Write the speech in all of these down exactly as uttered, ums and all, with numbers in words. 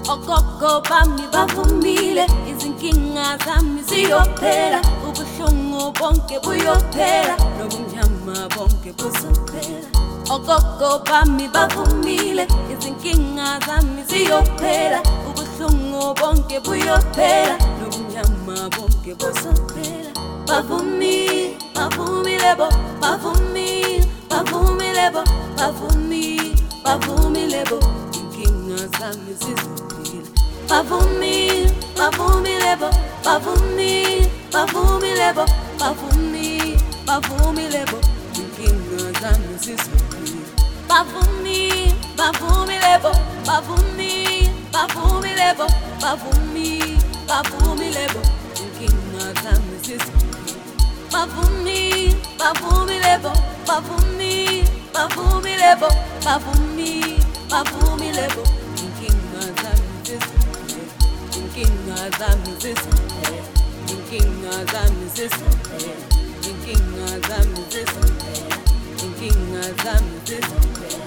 Ogogo bami bavumile, izinkinga zami ziyophela, ubuhlungu bonke buyophela, nobumnyama bonke buzophela. Ogogo bami bavumile, izinkinga zami ziyophela, ubuhlungu bonke buyophela, nobumnyama bonke buzophela. Bavumile, bavumile bo, bavumile, bavumile bo, bavumile, bavumile bo, inkinga zami zizophela. Bavumile, bavumile bo, bavumile, bavumile bo, bavumile, bavumile bo, inkinga zami zizophela. Bavumile, bavumile bo, bavumile, bavumile bo, bavumile, bavumile bo, inkinga zami zizophela. Bavumile, bavumile bo, bavumile, bavumile bo, bavumile, bavumile bo, inkinga zami zizophela. Inkinga zami zizophela, inkinga zami zizophela, inkinga zami zizophela, inkinga zami zizophela,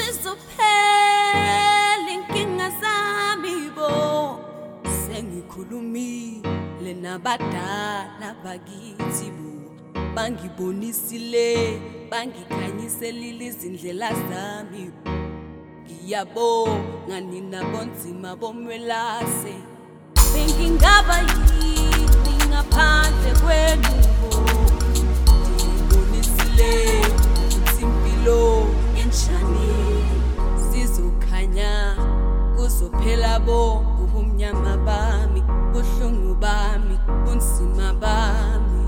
zizophela inkinga zami bo. Sengikhulumile nabadala bakithi bo, bangibonisile, bangikhanyisile izindlela zami. Ngiyabonga nina bonzima bomwelase, bengingaba yini ngaphandle kwenu bo. Ngibonisile ukuthi impilo enjani, sizokhanya kuzophela bo, ubumnyama bami, buhlungu bami, bunzima bami.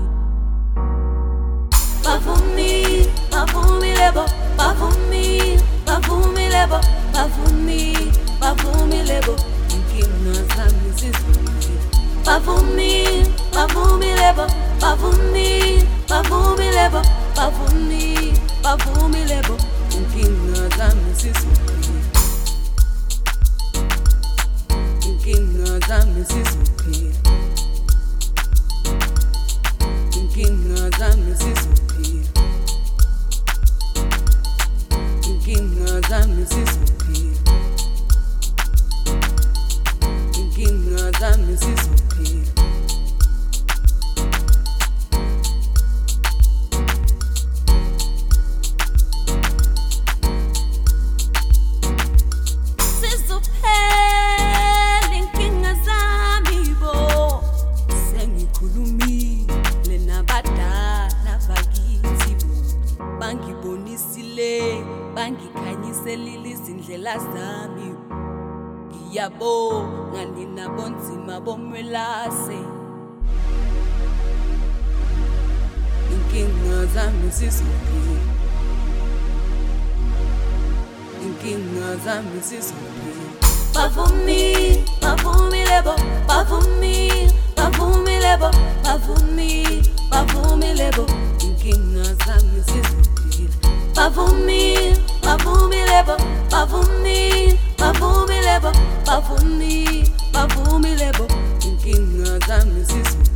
Bavumile, bavumile bo, bavumile, bavumile bo, bavumile, bavumile bo, inkinga zami zizophela. Bavumile, bavumile bo, bavumile, bavumile bo, bavumile, bavumile bo, inkinga zami zizophela. Inkinga zami zizophela. Inkinga zami zizophela. Inkinga zami zizophela. Inkinga zami zizophela. Zizophela inkinga zami bo. Sengikhulumile nabadala bakithi bo, bangibonisile, bangikhanyisile izindlela zami. Ngiyabonga nina bonzima bomwelase, inkinga zami zizophela, inkinga zami zizophela. Bavumile, bavumile bo, bavumile, bavumile bo, bavumile, bavumile bo, inkinga zami zizophela. Bavumile, bavumile bo, bavumile, bavumile bo, bavumile, bavumile bo, inkinga zami zizophela.